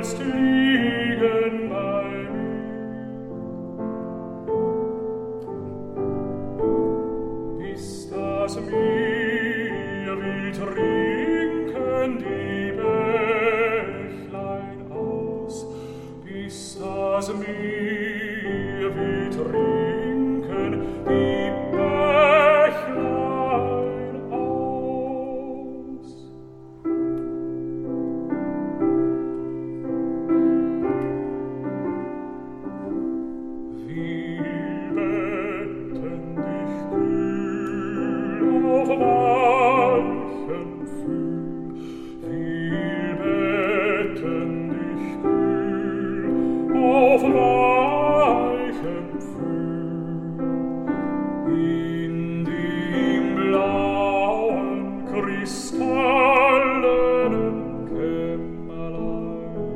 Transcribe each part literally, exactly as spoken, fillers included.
sollst liegen bei mir, bis das Meer will trinken die Bächlein aus, bis das Meer will trinken die Bächlein aus. Wir betten dich kühl auf weichem Pfühl, wir betten dich kühl auf weichem Pfühl, in dem blauen kristallenen Kämmerlein.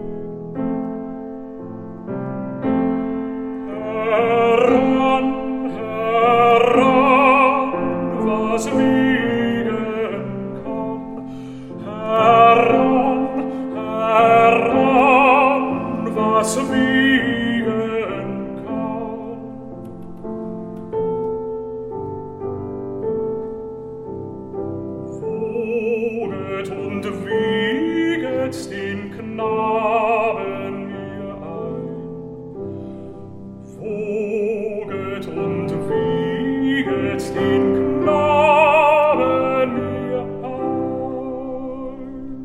Heran, heran, was wiegen kann, heran, heran, was wiegen kann. Woget und wieget den Knaben mir ein, woget und wieget den Knaben mir ein.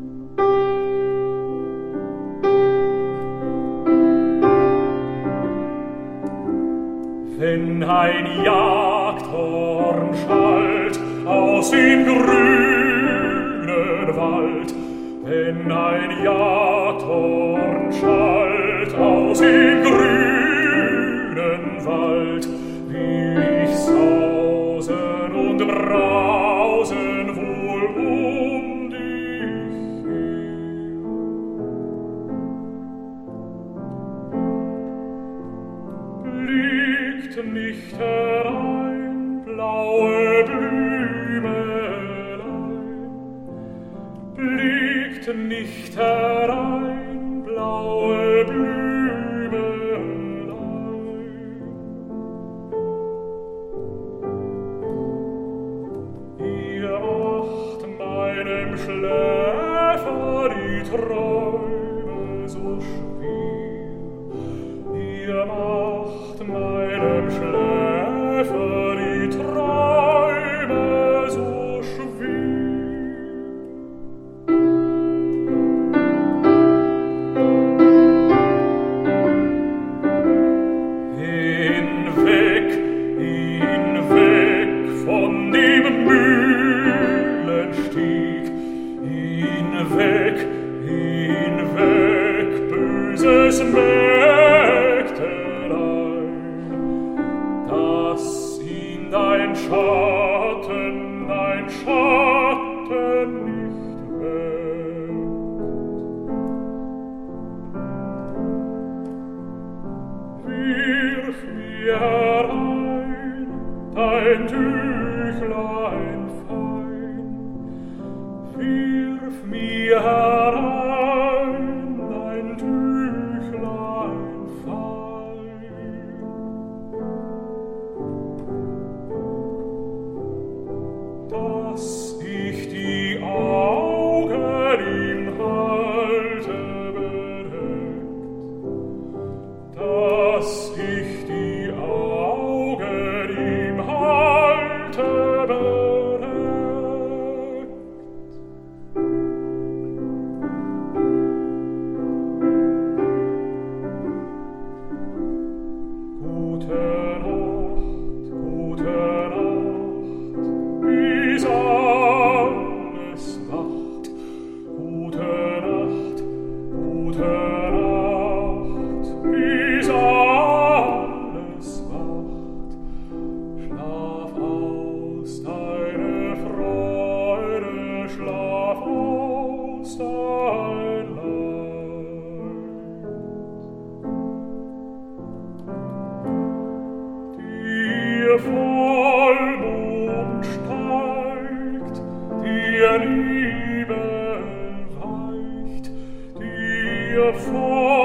Wenn ein Jagdhorn schallt aus dem grünen Wald, wenn ein Jagdhorn schallt aus dem grünen Wald, will ich sausen und brausen wohl um dich her. Blickt nicht herein, blaue Blümelein, blickt nicht herein, blaue Blümelein. Ihr macht meinem Schläfer die Träume so schwer, ihr macht meinem Schläfer die Träume so schwer. Hinweg, hinweg von dem Mühlenstieg, hinweg, hinweg, böses Mägdelein, dass ihn dein Schatten, dein Schatten nicht weckt. Wirf mir herein dein Tüchlein fein, wirf mir herein dein Tüchlein fein. Dass ich die Augen ihm halte bedeckt, dass ich die Augen ihm halte bedeckt. vor